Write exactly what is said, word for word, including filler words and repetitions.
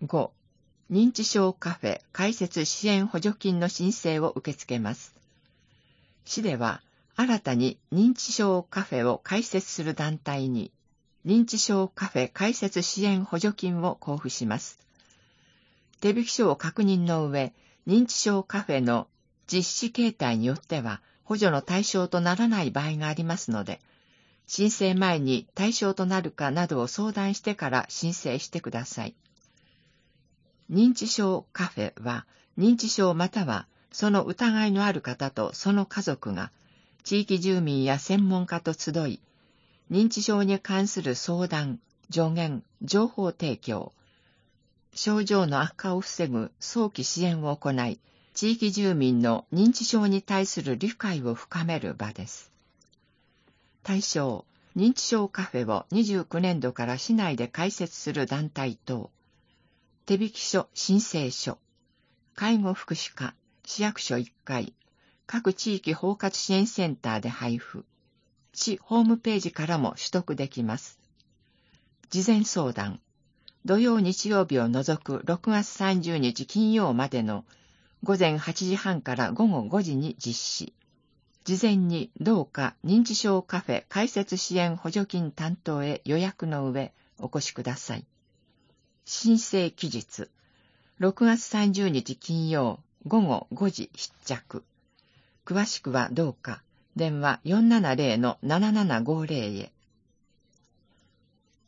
ご、認知症カフェ開設支援補助金の申請を受け付けます。市では、新たに認知症カフェを開設する団体に、認知症カフェ開設支援補助金を交付します。手引書を確認の上、認知症カフェの実施形態によっては補助の対象とならない場合がありますので、申請前に対象となるかなどを相談してから申請してください。認知症カフェは、認知症またはその疑いのある方とその家族が、地域住民や専門家と集い、認知症に関する相談、助言、情報提供、症状の悪化を防ぐ早期支援を行い、地域住民の認知症に対する理解を深める場です。対象、認知症カフェをにじゅうきゅうねんどから市内で開設する団体等、手引書申請書、介護福祉課、市役所いっかい、各地域包括支援センターで配布、市ホームページからも取得できます。事前相談、土曜日曜日を除くろくがつさんじゅうにち金曜までのごぜんはちじはんからごごごじに実施。事前にどうか認知症カフェ開設支援補助金担当へ予約の上お越しください。申請期日、ろくがつさんじゅうにち金曜ごごごじ必着。詳しくはどうか電話 よんななゼロのななななごゼロ へ。